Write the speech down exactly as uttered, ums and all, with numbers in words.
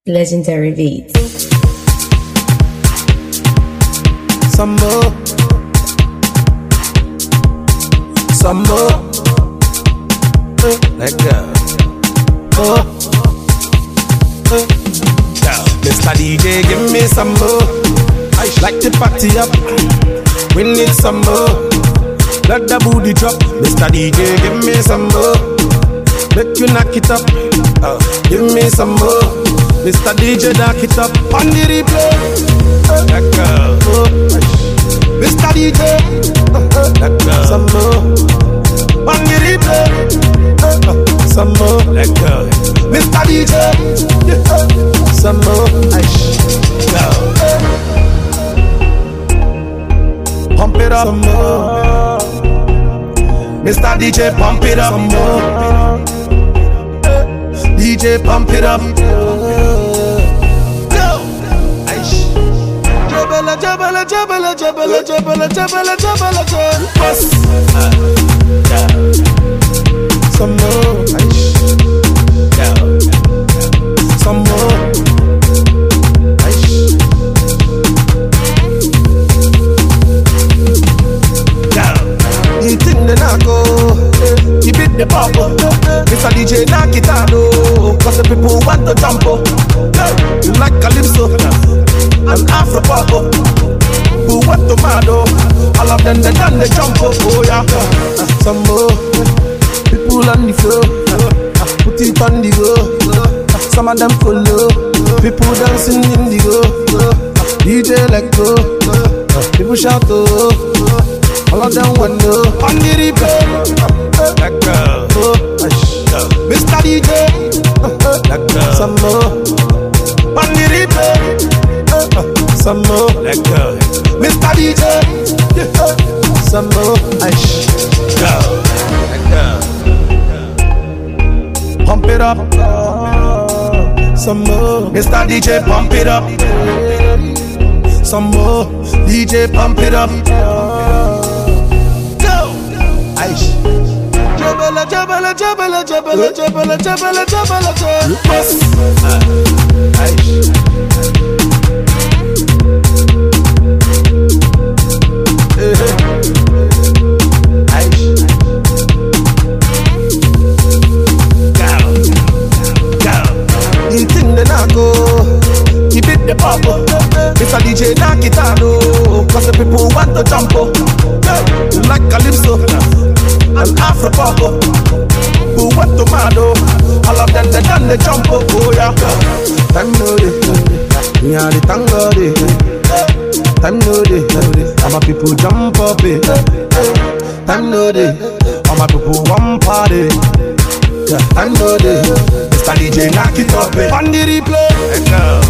Legendary beats. Some more, some more, uh, let go. Oh, uh, Mister D J, give me some more. I like to party up. We need some more. Let the booty drop. Mister D J, give me some more. Make you knock it up. Uh, give me some more. Mister D J, knock it up on the replay. Let go. Oh, Mister D J, let go. Some more on the replay. Some more. Let go. Mister D J, some more. Go. Pump it up. Some more. Mister D J, pump it up. Some more. D J, pump it up. Jabala, jabala, jabala, jabala, jabala, jabala, jabala, jabala. Some more. Some more. You think they not go? You beat the pop. Mister D J, knock it out. Cause the people want to jump. You like Calypso and Afro-pop. Who want tomato? All of them, they done the jump up. Oh yeah. Some more people on the floor. Put it on the go. Some of them follow. People dancing in the go. D J let go. People shout oh. All of them want to on the replay. Let go. Oh, Mister D J, let go. Some more on the replay. Some more. Let go. Mister D J, some more. Go. Let go. Pump it up. Some more. Mister D J, pump it up. Some more. D J, pump it up. Aish. Jabala, jabala, jabala, jabala, jabala, jabala, jabala, jabala. Aish. Aish. Go, go. You think they not go? You beat the pop. Mister D J, knock it out. Cause the people want to jump. You like Calypso and Afro-pop. Who want tomato? All of them, they done the jump up. Oh yeah. Time no day, me and the tango day. Time no day, all my people jump up it. Time no day, all my people one party. Time no day, Mister D J knock it up it. On the replay.